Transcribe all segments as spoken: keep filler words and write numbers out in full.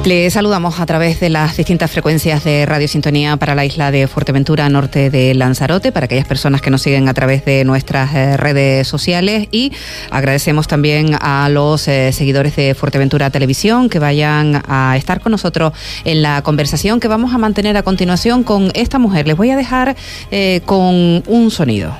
Le saludamos a través de las distintas frecuencias de Radio Sintonía para la isla de Fuerteventura, norte de Lanzarote, para aquellas personas que nos siguen a través de nuestras eh, redes sociales, y agradecemos también a los eh, seguidores de Fuerteventura Televisión que vayan a estar con nosotros en la conversación que vamos a mantener a continuación con esta mujer. Les voy a dejar eh, con un sonido.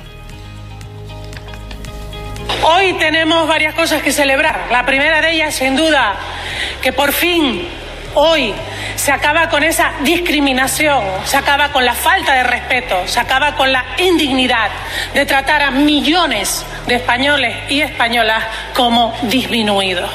Hoy tenemos varias cosas que celebrar. La primera de ellas, sin duda, que por fin hoy se acaba con esa discriminación, se acaba con la falta de respeto, se acaba con la indignidad de tratar a millones de españoles y españolas como disminuidos.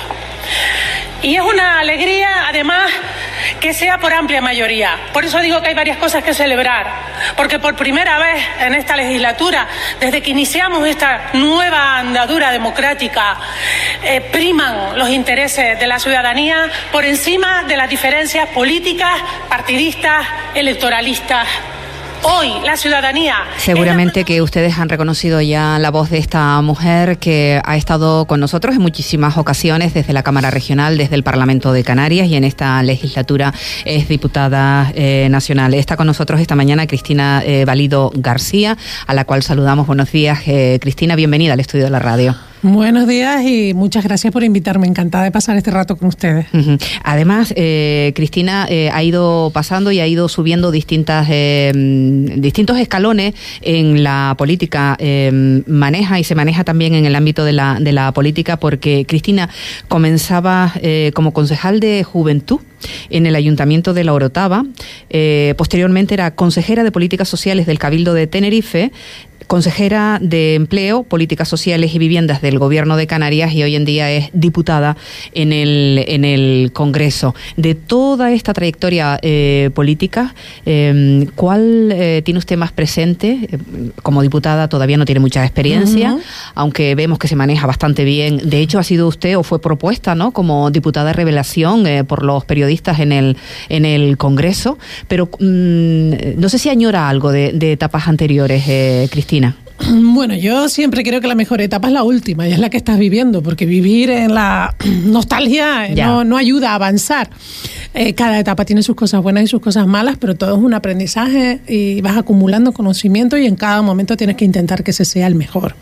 Y es una alegría, además, que sea por amplia mayoría. Por eso digo que hay varias cosas que celebrar, porque por primera vez en esta legislatura, desde que iniciamos esta nueva andadura democrática, eh, priman los intereses de la ciudadanía por encima de las diferencias políticas, partidistas, electoralistas. Hoy la ciudadanía... Seguramente que ustedes han reconocido ya la voz de esta mujer que ha estado con nosotros en muchísimas ocasiones desde la Cámara Regional, desde el Parlamento de Canarias, y en esta legislatura es diputada eh, nacional. Está con nosotros esta mañana Cristina eh, Valido García, a la cual saludamos. Buenos días, eh, Cristina, bienvenida al estudio de la radio. Buenos días y muchas gracias por invitarme. Encantada de pasar este rato con ustedes. Uh-huh. Además, eh, Cristina eh, ha ido pasando y ha ido subiendo distintas eh, distintos escalones en la política. Eh, maneja y se maneja también en el ámbito de la, de la política, porque Cristina comenzaba eh, como concejal de Juventud en el Ayuntamiento de La Orotava. Eh, posteriormente era consejera de Políticas Sociales del Cabildo de Tenerife, consejera de Empleo, Políticas Sociales y Viviendas del Gobierno de Canarias, y hoy en día es diputada en el en el Congreso. De toda esta trayectoria eh, política, eh, ¿cuál eh, tiene usted más presente? Eh, como diputada todavía no tiene mucha experiencia, uh-huh. aunque vemos que se maneja bastante bien. De hecho, ha sido usted o fue propuesta, ¿no?, como diputada de revelación eh, por los periodistas en el en el Congreso. Pero mmm, no sé si añora algo de, de etapas anteriores, eh, Cristina. Bueno, yo siempre creo que la mejor etapa es la última, y es la que estás viviendo, porque vivir en la nostalgia no, no ayuda a avanzar. Eh, cada etapa tiene sus cosas buenas y sus cosas malas, pero todo es un aprendizaje y vas acumulando conocimiento, y en cada momento tienes que intentar que ese sea el mejor.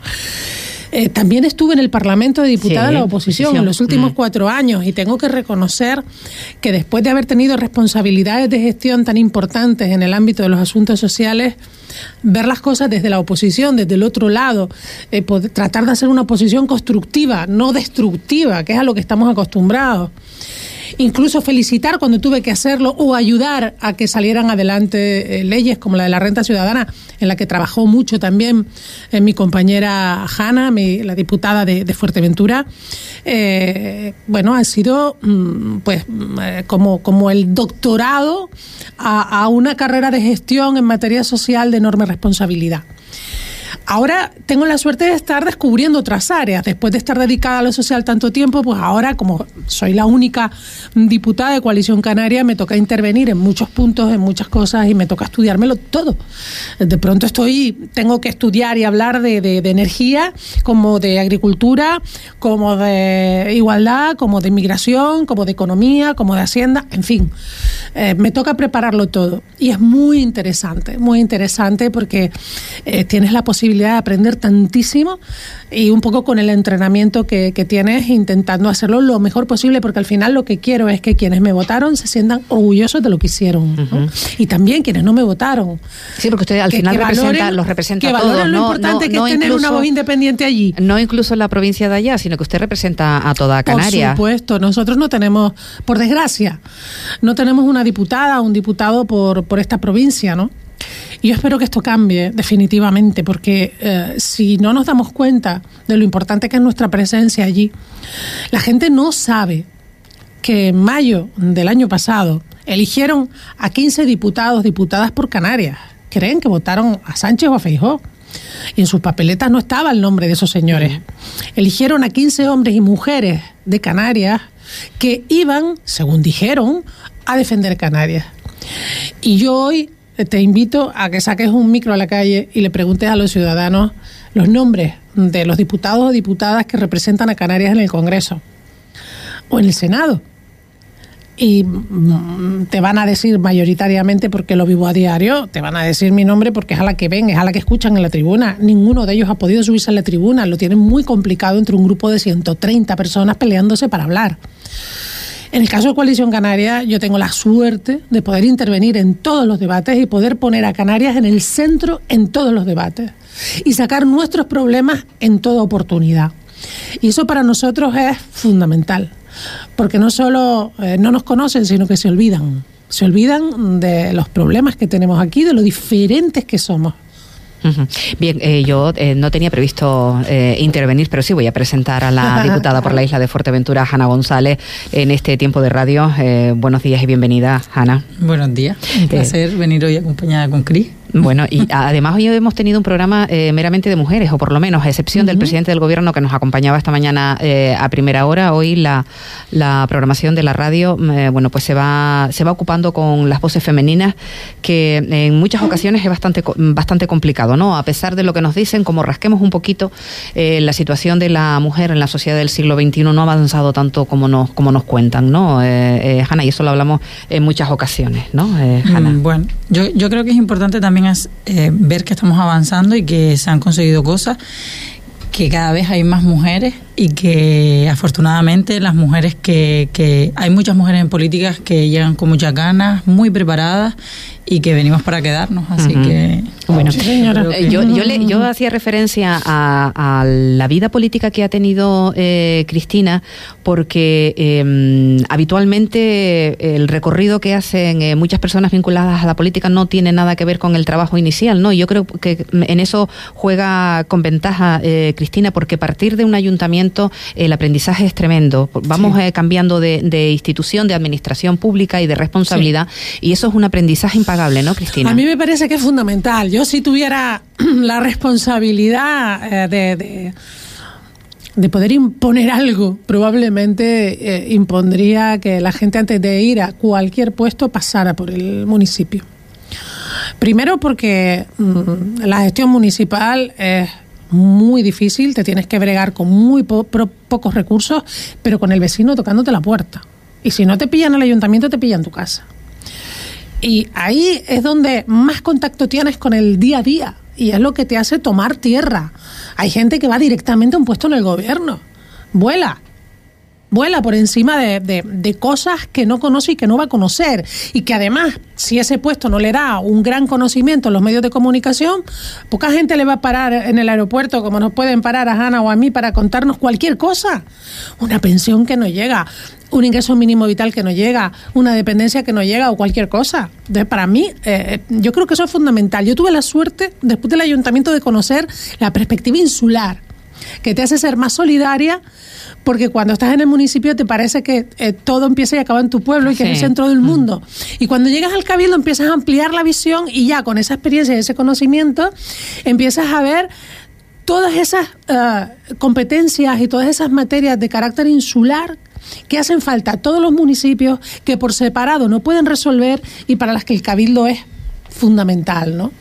Eh, también estuve en el Parlamento de diputada sí, de la oposición, oposición en los últimos mm. cuatro años, y tengo que reconocer que después de haber tenido responsabilidades de gestión tan importantes en el ámbito de los asuntos sociales, ver las cosas desde la oposición, desde el otro lado, eh, poder, tratar de hacer una oposición constructiva, no destructiva, que es a lo que estamos acostumbrados. Incluso felicitar cuando tuve que hacerlo, o ayudar a que salieran adelante eh, leyes como la de la renta ciudadana, en la que trabajó mucho también eh, mi compañera Hanna, mi, la diputada de, de Fuerteventura. Eh, bueno, ha sido mm, pues eh, como, como el doctorado a, a una carrera de gestión en materia social de enorme responsabilidad. Ahora tengo la suerte de estar descubriendo otras áreas. Después de estar dedicada a lo social tanto tiempo, pues ahora, como soy la única diputada de Coalición Canaria, me toca intervenir en muchos puntos, en muchas cosas, y me toca estudiármelo todo. De pronto estoy, tengo que estudiar y hablar de, de, de energía, como de agricultura, como de igualdad, como de inmigración, como de economía, como de hacienda, en fin. Eh, me toca prepararlo todo. Y es muy interesante, muy interesante, porque eh, tienes la posibilidad de aprender tantísimo, y un poco con el entrenamiento que, que tienes, intentando hacerlo lo mejor posible, porque al final lo que quiero es que quienes me votaron se sientan orgullosos de lo que hicieron, ¿no? Uh-huh. Y también quienes no me votaron. Sí, porque usted al que, final que representa, valoren, los representa a todos. Lo no, importante no, que no es tener incluso, una voz independiente allí. No incluso en la provincia de allá, sino que usted representa a toda Canarias. Por supuesto, nosotros no tenemos, por desgracia, no tenemos una diputada o un diputado por, por esta provincia, ¿no? Y yo espero que esto cambie definitivamente, porque eh, si no nos damos cuenta de lo importante que es nuestra presencia allí, la gente no sabe que en mayo del año pasado eligieron a quince diputados, diputadas por Canarias. Creen que votaron a Sánchez o a Feijóo, y en sus papeletas no estaba el nombre de esos señores. Eligieron a quince hombres y mujeres de Canarias que iban, según dijeron, a defender Canarias. Y yo hoy te invito a que saques un micro a la calle y le preguntes a los ciudadanos los nombres de los diputados o diputadas que representan a Canarias en el Congreso o en el Senado. y te van a decir mayoritariamente, porque lo vivo a diario, te van a decir mi nombre porque es a la que ven, es a la que escuchan en la tribuna. Ninguno de ellos ha podido subirse a la tribuna, lo tienen muy complicado entre un grupo de ciento treinta personas peleándose para hablar. En el caso de Coalición Canaria, yo tengo la suerte de poder intervenir en todos los debates y poder poner a Canarias en el centro en todos los debates y sacar nuestros problemas en toda oportunidad. Y eso para nosotros es fundamental, porque no solo eh, no nos conocen, sino que se olvidan. Se olvidan de los problemas que tenemos aquí, de lo diferentes que somos. Uh-huh. Bien, eh, yo eh, no tenía previsto eh, intervenir, pero sí voy a presentar a la diputada por la isla de Fuerteventura, Hanna González, en este tiempo de radio. Eh, buenos días y bienvenida, Hanna. Buenos días, un placer eh, venir hoy acompañada con Cris. Bueno, y además hoy hemos tenido un programa eh, meramente de mujeres, o por lo menos a excepción uh-huh. del presidente del gobierno que nos acompañaba esta mañana eh, a primera hora. Hoy la, la programación de la radio, eh, bueno, pues se va se va ocupando con las voces femeninas, que en muchas ocasiones es bastante bastante complicado, ¿no? A pesar de lo que nos dicen, como rasquemos un poquito, eh, la situación de la mujer en la sociedad del siglo veintiuno no ha avanzado tanto como nos como nos cuentan, ¿no? Eh, eh, Hanna, y eso lo hablamos en muchas ocasiones, ¿no? Eh, Hanna. Mm, bueno, yo yo creo que es importante también es eh, ver que estamos avanzando y que se han conseguido cosas, que cada vez hay más mujeres y que afortunadamente las mujeres que, que hay muchas mujeres en políticas que llegan con muchas ganas, muy preparadas y que venimos para quedarnos, así uh-huh. que bueno, sí, señora. Que... yo yo, le, yo hacía referencia a, a la vida política que ha tenido eh, Cristina, porque eh, habitualmente el recorrido que hacen eh, muchas personas vinculadas a la política no tiene nada que ver con el trabajo inicial, ¿no? Yo creo que en eso juega con ventaja eh, Cristina, porque a partir de un ayuntamiento el aprendizaje es tremendo. Vamos sí. eh, cambiando de, de institución, de administración pública y de responsabilidad, sí. y eso es un aprendizaje impagable, ¿no, Cristina? A mí me parece que es fundamental. Yo si tuviera la responsabilidad eh, de, de, de poder imponer algo, probablemente eh, impondría que la gente antes de ir a cualquier puesto pasara por el municipio. Primero porque mmm, la gestión municipal es muy difícil, te tienes que bregar con muy po- pro- pocos recursos, pero con el vecino tocándote la puerta. Y si no te pillan al ayuntamiento, te pillan tu casa. Y ahí es donde más contacto tienes con el día a día y es lo que te hace tomar tierra. Hay gente que va directamente a un puesto en el gobierno. Vuela. Vuela por encima de, de, de cosas que no conoce y que no va a conocer. Y que además, si ese puesto no le da un gran conocimiento en los medios de comunicación, poca gente le va a parar en el aeropuerto como nos pueden parar a Hanna o a mí para contarnos cualquier cosa. Una pensión que no llega, un ingreso mínimo vital que no llega, una dependencia que no llega o cualquier cosa. Entonces, para mí, eh, yo creo que eso es fundamental. Yo tuve la suerte, después del ayuntamiento, de conocer la perspectiva insular, que te hace ser más solidaria, porque cuando estás en el municipio te parece que eh, todo empieza y acaba en tu pueblo y que sí. es el centro del mundo. Y cuando llegas al cabildo empiezas a ampliar la visión y ya con esa experiencia y ese conocimiento empiezas a ver todas esas uh, competencias y todas esas materias de carácter insular que hacen falta a todos los municipios, que por separado no pueden resolver y para las que el cabildo es fundamental, ¿no?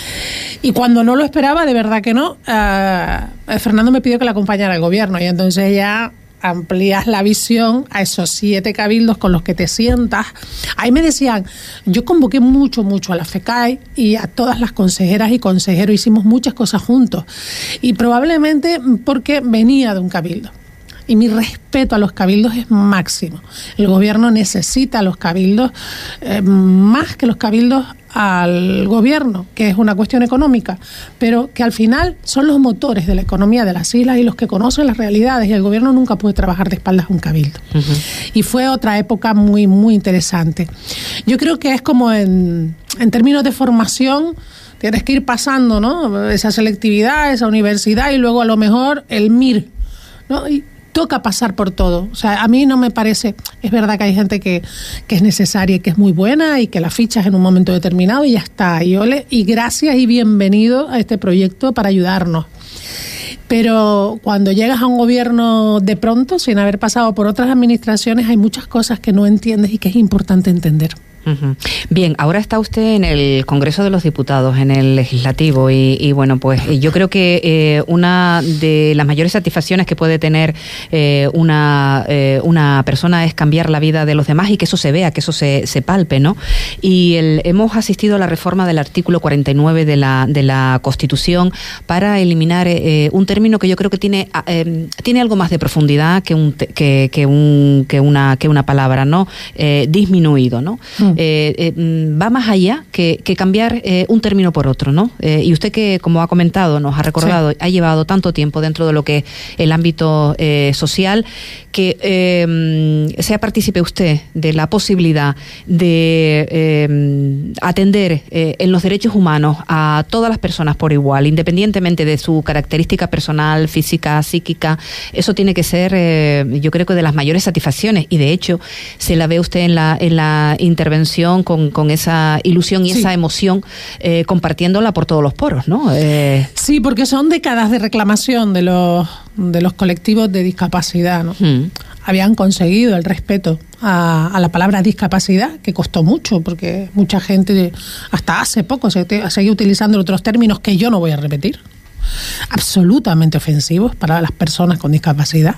Y cuando no lo esperaba, de verdad que no, uh, Fernando me pidió que le acompañara al gobierno y entonces ya amplías la visión a esos siete cabildos con los que te sientas. Ahí me decían, yo convoqué mucho, mucho a la FECAI y a todas las consejeras y consejeros, hicimos muchas cosas juntos y probablemente porque venía de un cabildo. Y mi respeto a los cabildos es máximo. El gobierno necesita a los cabildos eh, más que los cabildos al gobierno, que es una cuestión económica, pero que al final son los motores de la economía de las islas y los que conocen las realidades, y el gobierno nunca puede trabajar de espaldas a un cabildo. Uh-huh. Y fue otra época muy, muy interesante. Yo creo que es como en, en términos de formación, tienes que ir pasando, ¿no? Esa selectividad, esa universidad y luego a lo mejor el M I R, ¿no? Y toca pasar por todo. O sea, a mí no me parece... Es verdad que hay gente que, que es necesaria y que es muy buena y que la fichas en un momento determinado y ya está. Y, ole, y gracias y bienvenido a este proyecto para ayudarnos. Pero cuando llegas a un gobierno de pronto, sin haber pasado por otras administraciones, hay muchas cosas que no entiendes y que es importante entender. Uh-huh. Bien, ahora está usted en el Congreso de los Diputados, en el Legislativo, y, y bueno, pues yo creo que eh, una de las mayores satisfacciones que puede tener eh, una, eh, una persona es cambiar la vida de los demás y que eso se vea, que eso se, se palpe, ¿no? Y el, hemos asistido a la reforma del artículo cuarenta y nueve de la, de la Constitución para eliminar eh, un término que yo creo que tiene, eh, tiene algo más de profundidad que, un, que, que, un, que, una, que una palabra, ¿no? Eh, disminuido, ¿no? Mm. Eh, eh, va más allá que, que cambiar eh, un término por otro, ¿no? Eh, y usted que, como ha comentado, nos ha recordado, sí. ha llevado tanto tiempo dentro de lo que es el ámbito eh, social, que eh, sea partícipe usted de la posibilidad de eh, atender eh, en los derechos humanos a todas las personas por igual, independientemente de su característica personal, física, psíquica. Eso tiene que ser, eh, yo creo que de las mayores satisfacciones, y de hecho se la ve usted en la, en la intervención Con, con esa ilusión y sí. esa emoción, eh, compartiéndola por todos los poros, ¿no? Eh... Sí, porque son décadas de reclamación de los, de los colectivos de discapacidad, ¿no? Hmm. Habían conseguido el respeto a, a la palabra discapacidad, que costó mucho, porque mucha gente, hasta hace poco, se te, seguía utilizando otros términos que yo no voy a repetir, absolutamente ofensivos para las personas con discapacidad.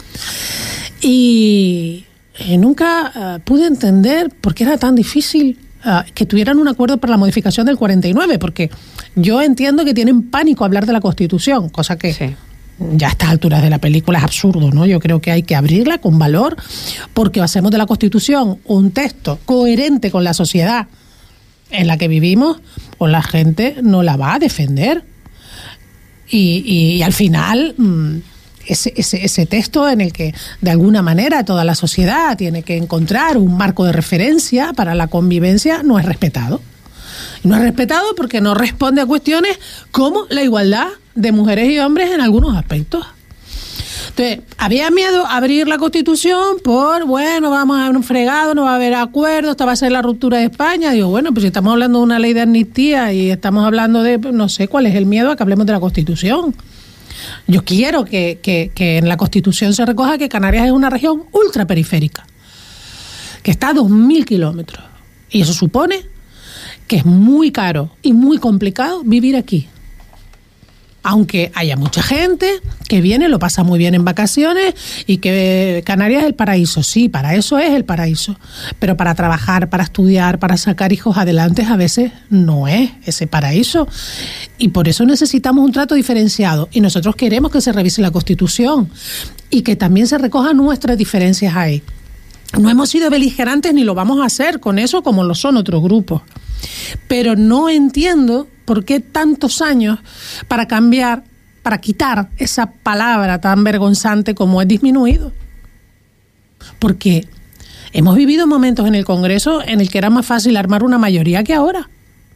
Y... Eh, nunca uh, pude entender por qué era tan difícil uh, que tuvieran un acuerdo para la modificación del cuarenta y nueve, porque yo entiendo que tienen pánico a hablar de la Constitución, cosa que sí. ya a estas alturas de la película es absurdo, ¿no? Yo creo que hay que abrirla con valor, porque hacemos de la Constitución un texto coherente con la sociedad en la que vivimos, pues la gente no la va a defender. Y, y, y al final... Mmm, Ese, ese, ese texto en el que de alguna manera toda la sociedad tiene que encontrar un marco de referencia para la convivencia no es respetado. Y no es respetado porque no responde a cuestiones como la igualdad de mujeres y hombres en algunos aspectos. Entonces, había miedo a abrir la Constitución por, bueno, vamos a un fregado, no va a haber acuerdo, esta va a ser la ruptura de España. Digo, bueno, pues si estamos hablando de una ley de amnistía y estamos hablando de, no sé cuál es el miedo a que hablemos de la Constitución. Yo quiero que, que, que en la Constitución se recoja que Canarias es una región ultraperiférica, que está a dos mil kilómetros. Y eso supone que es muy caro y muy complicado vivir aquí. Aunque haya mucha gente que viene, lo pasa muy bien en vacaciones y que Canarias es el paraíso. Sí, para eso es el paraíso. Pero para trabajar, para estudiar, para sacar hijos adelante, a veces no es ese paraíso. Y por eso necesitamos un trato diferenciado. Y nosotros queremos que se revise la Constitución y que también se recojan nuestras diferencias ahí. No hemos sido beligerantes ni lo vamos a hacer con eso como lo son otros grupos. Pero no entiendo por qué tantos años para cambiar, para quitar esa palabra tan vergonzante como es disminuido. Porque hemos vivido momentos en el Congreso en el que era más fácil armar una mayoría que ahora.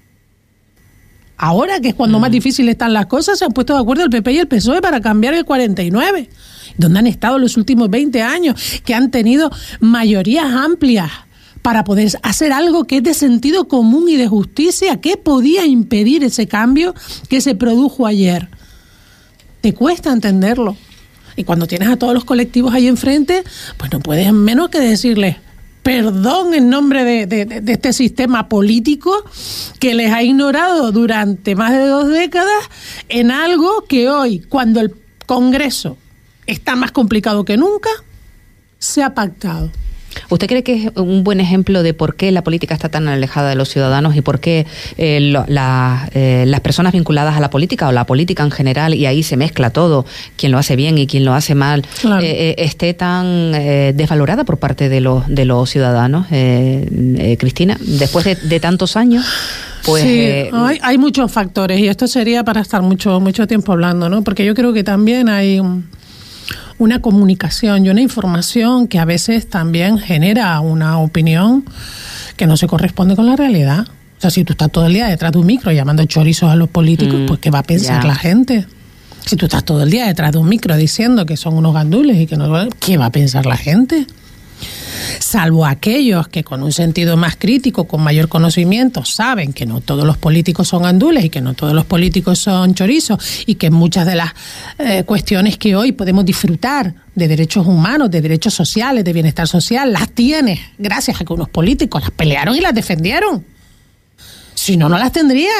Ahora, que es cuando mm. más difíciles están las cosas, se han puesto de acuerdo el P P y el P S O E para cambiar el cuarenta y nueve. ¿Dónde han estado los últimos veinte años? Que han tenido mayorías amplias para poder hacer algo que es de sentido común y de justicia. ¿Qué podía impedir ese cambio que se produjo ayer? Te cuesta entenderlo. Y cuando tienes a todos los colectivos ahí enfrente, pues no puedes menos que decirles perdón en nombre de, de, de este sistema político que les ha ignorado durante más de dos décadas en algo que hoy, cuando el Congreso está más complicado que nunca, se ha pactado. ¿Usted cree que es un buen ejemplo de por qué la política está tan alejada de los ciudadanos y por qué eh, lo, la, eh, las personas vinculadas a la política o la política en general, y ahí se mezcla todo, quien lo hace bien y quien lo hace mal, claro. eh, eh, esté tan eh, desvalorada por parte de los, de los ciudadanos? Eh, eh, Cristina, después de, de tantos años... Pues, sí, eh, hay, hay muchos factores y esto sería para estar mucho, mucho tiempo hablando, ¿no? Porque yo creo que también hay... un una comunicación y una información que a veces también genera una opinión que no se corresponde con la realidad. O sea, si tú estás todo el día detrás de un micro llamando chorizos a los políticos, mm, pues ¿qué va a pensar yeah. la gente? Si tú estás todo el día detrás de un micro diciendo que son unos gandules y que no, ¿qué va a pensar la gente? salvo aquellos que con un sentido más crítico, con mayor conocimiento, saben que no todos los políticos son gandules y que no todos los políticos son chorizos y que muchas de las eh, cuestiones que hoy podemos disfrutar de derechos humanos, de derechos sociales, de bienestar social, las tiene gracias a que unos políticos las pelearon y las defendieron. Si no, no las tendría.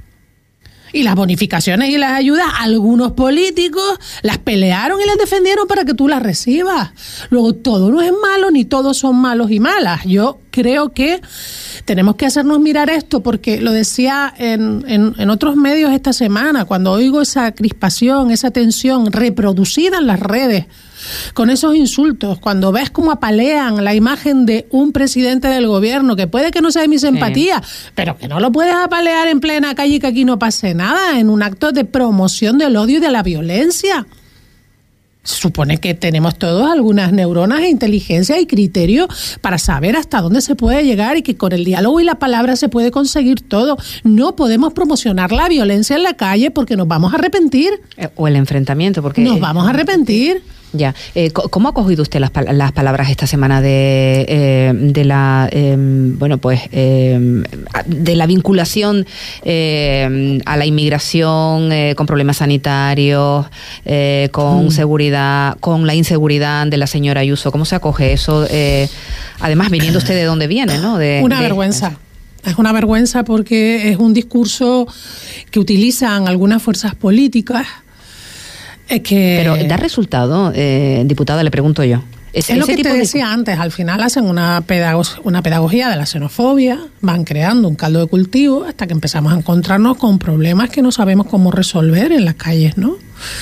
Y las bonificaciones y las ayudas, algunos políticos las pelearon y las defendieron para que tú las recibas. Luego, todo no es malo, ni todos son malos y malas. Yo creo que tenemos que hacernos mirar esto, porque lo decía en, en, en otros medios esta semana, cuando oigo esa crispación, esa tensión reproducida en las redes, con esos insultos, cuando ves cómo apalean la imagen de un presidente del gobierno, que puede que no sea de mi simpatía, sí, pero que no lo puedes apalear en plena calle y que aquí no pase nada, en un acto de promoción del odio y de la violencia. Se supone que tenemos todos algunas neuronas e inteligencia y criterio para saber hasta dónde se puede llegar y que con el diálogo y la palabra se puede conseguir todo. No podemos promocionar la violencia en la calle porque nos vamos a arrepentir. O el enfrentamiento, porque... Nos vamos a arrepentir. Ya. Eh, ¿Cómo ha cogido usted las, las palabras esta semana de, eh, de la eh, bueno pues eh, de la vinculación eh, a la inmigración eh, con problemas sanitarios, eh, con mm. seguridad, con la inseguridad de la señora Ayuso? ¿Cómo se acoge eso? Eh, además, viniendo usted de dónde viene, ¿no? De, una de, vergüenza. Es una vergüenza porque es un discurso que utilizan algunas fuerzas políticas. Es que... Pero ¿da resultado, eh, diputada? Le pregunto yo. Es, es lo que te decía de... antes, al final hacen una, pedagog- una pedagogía de la xenofobia, van creando un caldo de cultivo hasta que empezamos a encontrarnos con problemas que no sabemos cómo resolver en las calles, ¿no?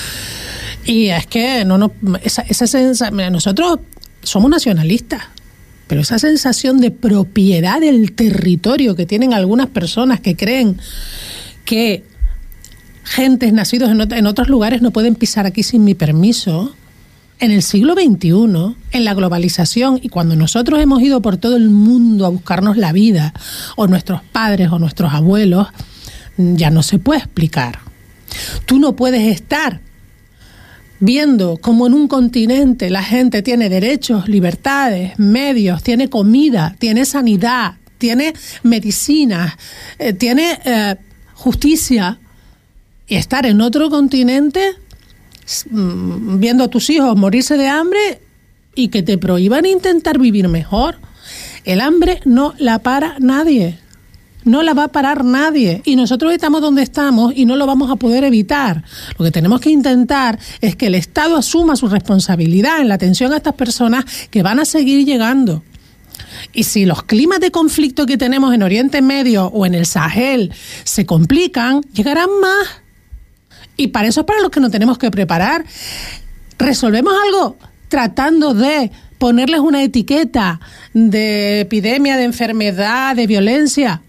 Y es que no, no esa, esa sensación, nosotros somos nacionalistas, pero esa sensación de propiedad del territorio que tienen algunas personas que creen que gentes nacidos en, en otros lugares no pueden pisar aquí sin mi permiso. En el siglo veintiuno, en la globalización, y cuando nosotros hemos ido por todo el mundo a buscarnos la vida, o nuestros padres o nuestros abuelos, ya no se puede explicar. Tú no puedes estar viendo cómo en un continente la gente tiene derechos, libertades, medios, tiene comida, tiene sanidad, tiene medicina, eh, tiene eh, justicia, y estar en otro continente viendo a tus hijos morirse de hambre y que te prohíban intentar vivir mejor. El hambre no la para nadie, no la va a parar nadie, y nosotros estamos donde estamos y no lo vamos a poder evitar. Lo que tenemos que intentar es que el Estado asuma su responsabilidad en la atención a estas personas que van a seguir llegando. Y si los climas de conflicto que tenemos en Oriente Medio o en el Sahel se complican, llegarán más. Y para eso es para lo que nos tenemos que preparar. ¿Resolvemos algo tratando de ponerles una etiqueta de epidemia, de enfermedad, de violencia?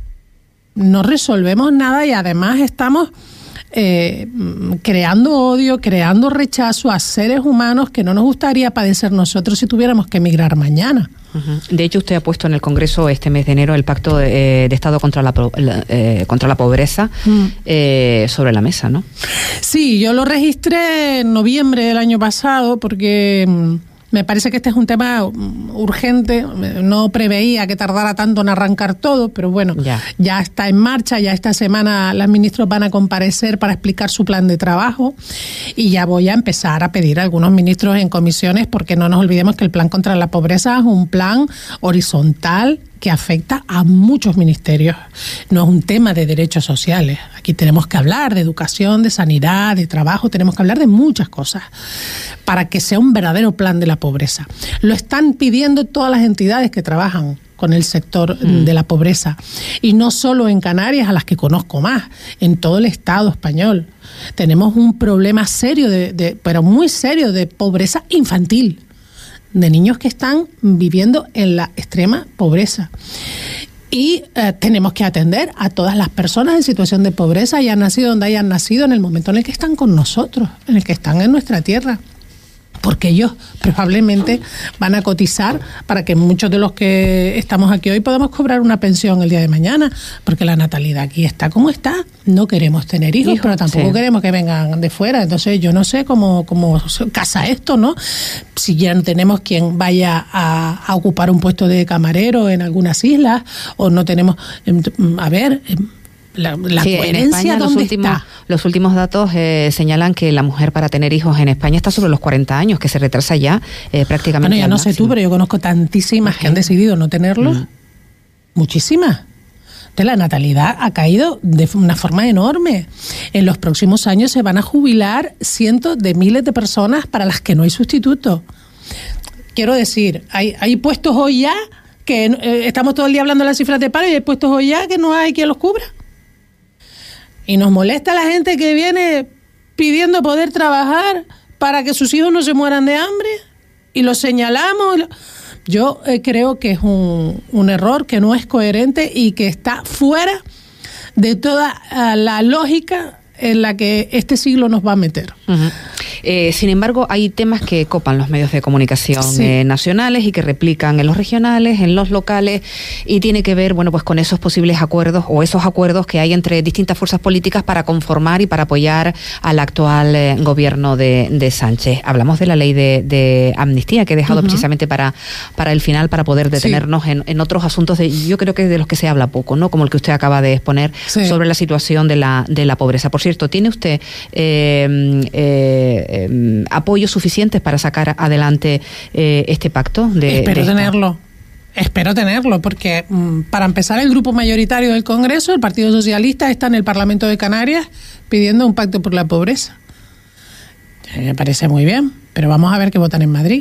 No resolvemos nada, y además estamos eh, creando odio, creando rechazo a seres humanos que no nos gustaría padecer nosotros si tuviéramos que emigrar mañana. De hecho, usted ha puesto en el Congreso este mes de enero el Pacto de, eh, de Estado contra la, eh, contra la Pobreza mm. eh, sobre la mesa, ¿no? Sí, yo lo registré en noviembre del año pasado porque mm, me parece que este es un tema urgente. No preveía que tardara tanto en arrancar todo, pero bueno, ya. ya está en marcha. Ya esta semana las ministros van a comparecer para explicar su plan de trabajo, y ya voy a empezar a pedir a algunos ministros en comisiones, porque no nos olvidemos que el plan contra la pobreza es un plan horizontal que afecta a muchos ministerios. No es un tema de derechos sociales. Aquí tenemos que hablar de educación, de sanidad, de trabajo, tenemos que hablar de muchas cosas para que sea un verdadero plan de la pobreza. Lo están pidiendo todas las entidades que trabajan con el sector mm. de la pobreza, y no solo en Canarias, a las que conozco más, en todo el Estado español. Tenemos un problema serio, de, de, pero muy serio, de pobreza infantil, de niños que están viviendo en la extrema pobreza. Y eh, tenemos que atender a todas las personas en situación de pobreza, hayan nacido donde hayan nacido, en el momento en el que están con nosotros, en el que están en nuestra tierra. porque ellos probablemente van a cotizar para que muchos de los que estamos aquí hoy podamos cobrar una pensión el día de mañana, porque la natalidad aquí está como está. No queremos tener hijos, Hijo, pero tampoco sí. queremos que vengan de fuera. Entonces yo no sé cómo, cómo casa esto, ¿no? Si ya no tenemos quien vaya a, a ocupar un puesto de camarero en algunas islas, o no tenemos... A ver... La, la sí, coherencia, en España, los últimos, está? los últimos datos eh, señalan que la mujer para tener hijos en España está sobre los cuarenta años, que se retrasa ya eh, prácticamente. Bueno, ya no máximo. sé tú, pero yo conozco tantísimas okay. que han decidido no tenerlo. Mm. Muchísimas. Entonces, la natalidad ha caído de una forma enorme. En los próximos años se van a jubilar cientos de miles de personas para las que no hay sustituto. Quiero decir, hay, hay puestos hoy ya que eh, estamos todo el día hablando de las cifras de paro y hay puestos hoy ya que no hay quien los cubra. Y nos molesta la gente que viene pidiendo poder trabajar para que sus hijos no se mueran de hambre y lo señalamos. Yo eh, creo que es un, un error que no es coherente y que está fuera de toda uh, la lógica en la que este siglo nos va a meter. Uh-huh. Eh, sin embargo, hay temas que copan los medios de comunicación sí. eh, nacionales y que replican en los regionales, en los locales, y tiene que ver, bueno, pues con esos posibles acuerdos o esos acuerdos que hay entre distintas fuerzas políticas para conformar y para apoyar al actual eh, gobierno de, de Sánchez. Hablamos de la ley de, de amnistía que he dejado uh-huh. precisamente para, para el final, para poder detenernos sí. en, en otros asuntos de, yo creo que de los que se habla poco, ¿no? Como el que usted acaba de exponer sí. sobre la situación de la, de la pobreza. Por cierto, ¿tiene usted eh, eh, eh, apoyos suficientes para sacar adelante eh, este pacto? De, Espero de tenerlo. Espero tenerlo, porque mm, para empezar, el grupo mayoritario del Congreso, el Partido Socialista, está en el Parlamento de Canarias pidiendo un pacto por la pobreza. Me parece muy bien, pero vamos a ver qué votan en Madrid.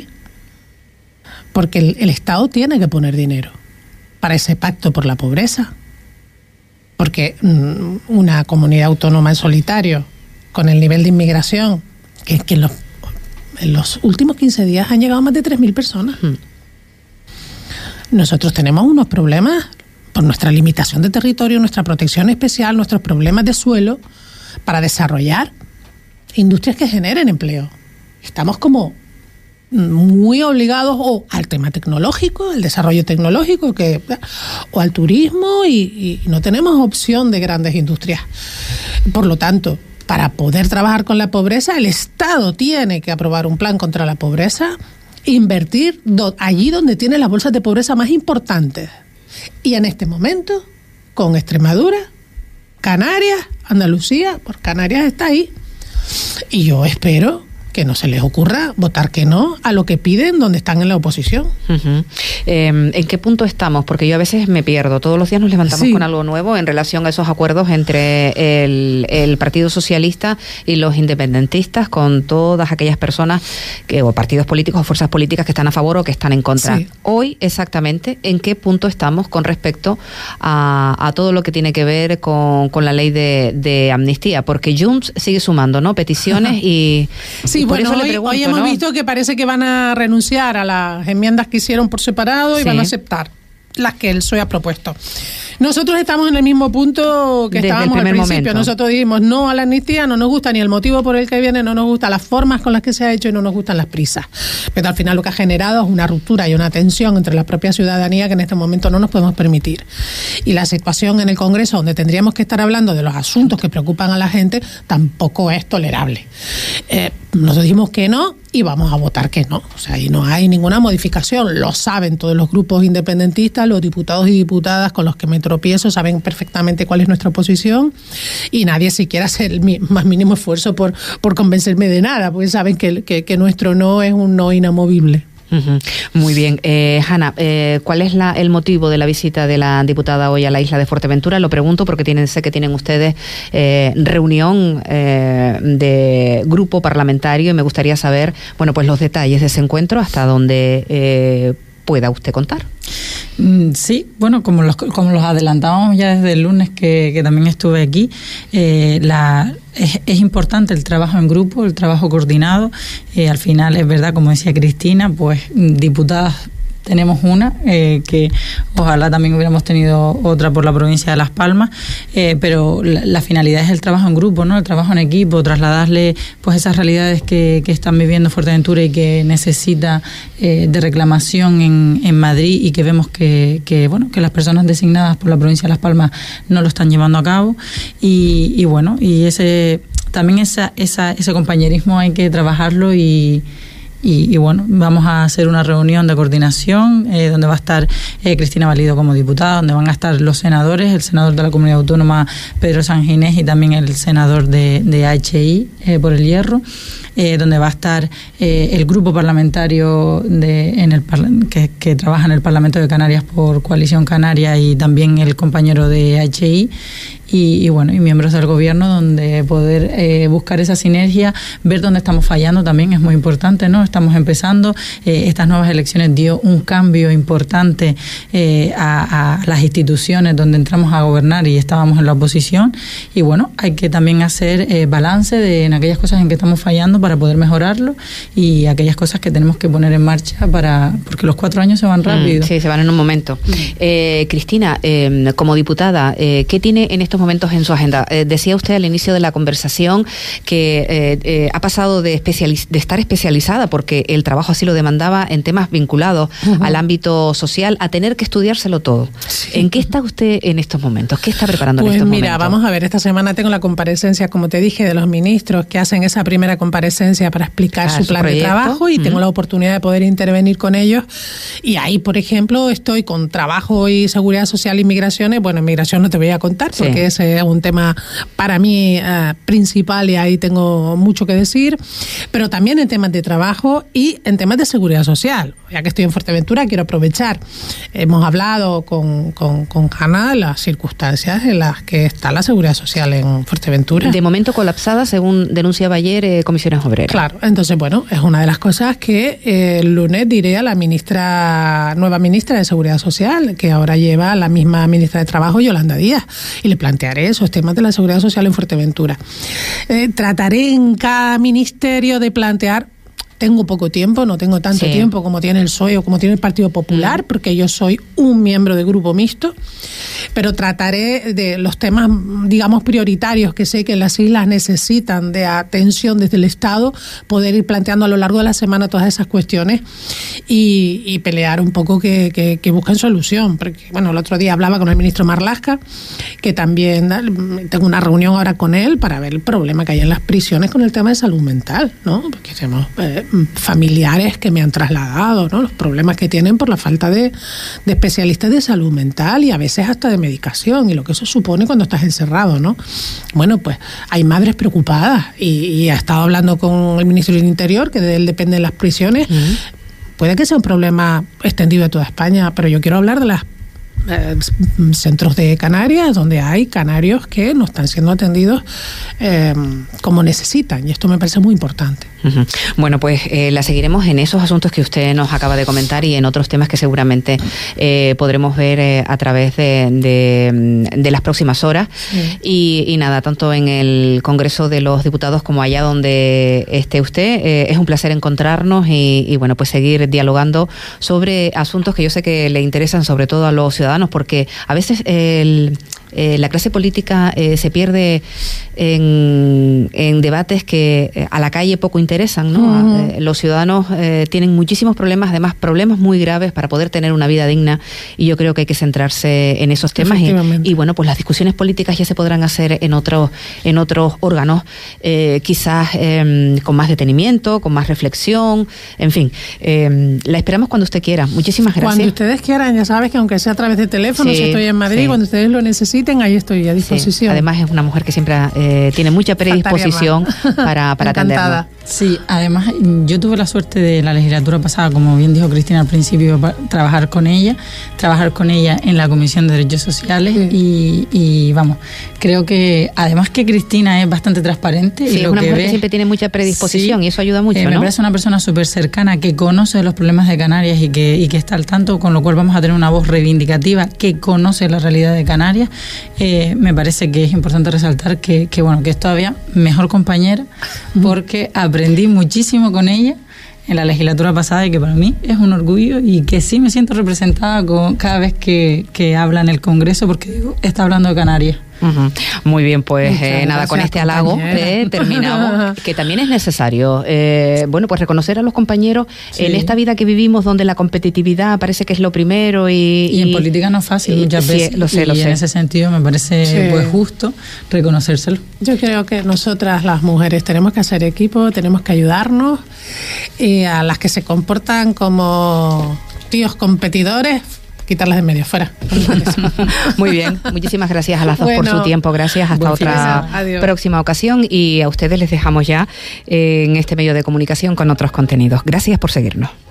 Porque el, el Estado tiene que poner dinero para ese pacto por la pobreza. Porque mmm, una comunidad autónoma en solitario, con el nivel de inmigración, que, que en, los, en los últimos quince días han llegado más de tres mil personas. Mm. Nosotros tenemos unos problemas por nuestra limitación de territorio, nuestra protección especial, nuestros problemas de suelo, para desarrollar industrias que generen empleo. Estamos como muy obligados o al tema tecnológico, al desarrollo tecnológico, que o al turismo, y, y no tenemos opción de grandes industrias. Por lo tanto, para poder trabajar con la pobreza, el Estado tiene que aprobar un plan contra la pobreza, invertir do, allí donde tiene las bolsas de pobreza más importantes. Y en este momento, con Extremadura, Canarias, Andalucía, por Canarias está ahí. Y yo espero que no se les ocurra votar que no a lo que piden donde están en la oposición. Uh-huh. Eh, ¿En qué punto estamos? Porque yo a veces me pierdo. Todos los días nos levantamos sí. con algo nuevo en relación a esos acuerdos entre el, el Partido Socialista y los independentistas, con todas aquellas personas que, o partidos políticos o fuerzas políticas que están a favor o que están en contra. Sí. Hoy, exactamente, ¿en qué punto estamos con respecto a, a todo lo que tiene que ver con, con la ley de, de amnistía? Porque Junts sigue sumando, ¿no? Peticiones y... Sí, Por bueno, eso hoy, le pregunto, hoy hemos ¿no? visto que parece que van a renunciar a las enmiendas que hicieron por separado y sí. van a aceptar las que el P S O E ha propuesto. Nosotros estamos en el mismo punto que Desde estábamos al principio. Momento. Nosotros dijimos no a la amnistía, no nos gusta ni el motivo por el que viene, no nos gustan las formas con las que se ha hecho y no nos gustan las prisas. Pero al final lo que ha generado es una ruptura y una tensión entre la propia ciudadanía que en este momento no nos podemos permitir. Y la situación en el Congreso, donde tendríamos que estar hablando de los asuntos que preocupan a la gente, tampoco es tolerable. Eh, nosotros dijimos que no y vamos a votar que no. O sea, ahí no hay ninguna modificación. Lo saben todos los grupos independentistas, los diputados y diputadas con los que me tropiezo saben perfectamente cuál es nuestra posición, y nadie siquiera hace el más mínimo esfuerzo por, por convencerme de nada, porque saben que, que, que nuestro no es un no inamovible. Uh-huh. Muy bien. Eh, Hanna, eh, ¿cuál es la, el motivo de la visita de la diputada hoy a la isla de Fuerteventura? Lo pregunto porque tienen, sé que tienen ustedes eh, reunión eh, de grupo parlamentario y me gustaría saber, bueno, pues los detalles de ese encuentro, hasta donde eh, pueda usted contar. Sí, bueno, como los, como los adelantábamos ya desde el lunes que, que también estuve aquí, eh, la, es, es importante el trabajo en grupo, el trabajo coordinado. Eh, al final es verdad, como decía Cristina, pues diputadas tenemos una, eh, que ojalá también hubiéramos tenido otra por la provincia de Las Palmas, eh, pero la, la finalidad es el trabajo en grupo, ¿no? El trabajo en equipo, trasladarle pues esas realidades que, que están viviendo Fuerteventura y que necesita eh, de reclamación en, en Madrid, y que vemos que, que bueno que las personas designadas por la provincia de Las Palmas no lo están llevando a cabo, y, y bueno, y ese también esa, esa, ese compañerismo hay que trabajarlo, y Y, y bueno, vamos a hacer una reunión de coordinación eh, donde va a estar eh, Cristina Valido como diputada, donde van a estar los senadores, el senador de la Comunidad Autónoma Pedro Sanginés y también el senador de, de H I eh, por el Hierro, eh, donde va a estar eh, el grupo parlamentario de, en el que, que trabaja en el Parlamento de Canarias por Coalición Canaria, y también el compañero de H I. Y, y bueno, y miembros del gobierno, donde poder eh, buscar esa sinergia, ver dónde estamos fallando también es muy importante, ¿no? Estamos empezando, eh, estas nuevas elecciones dio un cambio importante eh, a, a las instituciones donde entramos a gobernar y estábamos en la oposición, y bueno, hay que también hacer eh, balance de en aquellas cosas en que estamos fallando para poder mejorarlo, y aquellas cosas que tenemos que poner en marcha para, porque los cuatro años se van rápido. Mm, sí, se van en un momento. Mm. Eh, Cristina, eh, como diputada, eh, ¿qué tiene en estos momentos en su agenda? Eh, decía usted al inicio de la conversación que eh, eh, ha pasado de, especializ- de estar especializada, porque el trabajo así lo demandaba, en temas vinculados uh-huh. al ámbito social, a tener que estudiárselo todo. Sí. ¿En qué está usted en estos momentos? ¿Qué está preparando pues en estos mira, momentos? Vamos a ver, esta semana tengo la comparecencia, como te dije, de los ministros que hacen esa primera comparecencia para explicar ah, su plan proyecto. de trabajo, y uh-huh. tengo la oportunidad de poder intervenir con ellos. Y ahí, por ejemplo, estoy con trabajo y seguridad social y migraciones. Bueno, migración no te voy a contar, sí. porque ese es un tema para mí uh, principal, y ahí tengo mucho que decir, pero también en temas de trabajo y en temas de seguridad social. Ya que estoy en Fuerteventura, quiero aprovechar. Hemos hablado con, con, con Hanna de las circunstancias en las que está la seguridad social en Fuerteventura. De momento colapsada, según denunciaba ayer eh, Comisiones Obreras. Claro, entonces bueno, es una de las cosas que eh, el lunes diré a la ministra, nueva ministra de Seguridad Social, que ahora lleva la misma ministra de Trabajo, Yolanda Díaz, y le plantearé esos temas de la seguridad social en Fuerteventura. Eh, trataré en cada ministerio de plantear. Tengo poco tiempo, no tengo tanto sí. tiempo como tiene el P S O E o como tiene el Partido Popular, mm. porque yo soy un miembro de grupo mixto, pero trataré de los temas, digamos, prioritarios que sé que las islas necesitan de atención desde el Estado, poder ir planteando a lo largo de la semana todas esas cuestiones y, y pelear un poco que, que, que busquen solución. Porque, bueno, el otro día hablaba con el ministro Marlaska, que también tengo una reunión ahora con él para ver el problema que hay en las prisiones con el tema de salud mental, ¿no? Porque tenemos eh, familiares que me han trasladado, ¿no? Los problemas que tienen por la falta de, de especialistas de salud mental, y a veces hasta de medicación, y lo que eso supone cuando estás encerrado, ¿no? Bueno, pues hay madres preocupadas, y, y he estado hablando con el ministro del Interior, que de él dependen las prisiones. Uh-huh. Puede que sea un problema extendido a toda España, pero yo quiero hablar de las Eh, centros de Canarias, donde hay canarios que no están siendo atendidos eh, como necesitan, y esto me parece muy importante. Uh-huh. Bueno, pues eh, la seguiremos en esos asuntos que usted nos acaba de comentar, y en otros temas que seguramente eh, podremos ver eh, a través de, de, de las próximas horas. Sí. y, y nada, tanto en el Congreso de los Diputados como allá donde esté usted, eh, es un placer encontrarnos y, y bueno, pues seguir dialogando sobre asuntos que yo sé que le interesan sobre todo a los ciudadanos, porque a veces el, eh, la clase política eh, se pierde en, en debates que eh, a la calle poco interesan, ¿no? Uh-huh. Eh, los ciudadanos eh, tienen muchísimos problemas, además problemas muy graves para poder tener una vida digna, y yo creo que hay que centrarse en esos temas, y, y bueno, pues las discusiones políticas ya se podrán hacer en otros en otros órganos, eh, quizás eh, con más detenimiento, con más reflexión, en fin, eh, la esperamos cuando usted quiera. Muchísimas gracias. Cuando ustedes quieran, ya sabes que aunque sea a través de teléfono, sí, si estoy en Madrid, sí. cuando ustedes lo necesiten, ahí estoy a disposición. Sí. Además es una mujer que siempre eh, tiene mucha predisposición para, para atendernos. Sí, además yo tuve la suerte de la legislatura pasada, como bien dijo Cristina al principio, trabajar con ella, trabajar con ella en la Comisión de Derechos Sociales, sí. y, y vamos, creo que además que Cristina es bastante transparente. Sí, y es lo una que mujer ve, que siempre tiene mucha predisposición, sí, y eso ayuda mucho, eh, ¿no? Me parece una persona súper cercana, que conoce los problemas de Canarias y que, y que está al tanto, con lo cual vamos a tener una voz reivindicativa que conoce la realidad de Canarias. Eh, me parece que es importante resaltar que, que, bueno, que es todavía mejor compañera, porque aprendí muchísimo con ella. en la legislatura pasada y que para mí es un orgullo y que sí me siento representada con, cada vez que, que habla en el Congreso, porque digo, está hablando de Canarias. Uh-huh. Muy bien, pues eh, nada, con este halago eh, terminamos, que también es necesario, eh, bueno, pues reconocer a los compañeros sí. en esta vida que vivimos, donde la competitividad parece que es lo primero y... Y, y en política no es fácil y, muchas veces, sí, lo sé, y lo en sé. ese sentido me parece sí. pues justo reconocérselo. Yo creo que nosotras las mujeres tenemos que hacer equipo, tenemos que ayudarnos, y a las que se comportan como tíos competidores, quitarlas de medio, fuera. Muy bien, muchísimas gracias a las dos bueno, por su tiempo, gracias, hasta otra próxima ocasión, y a ustedes les dejamos ya en este medio de comunicación con otros contenidos. Gracias por seguirnos.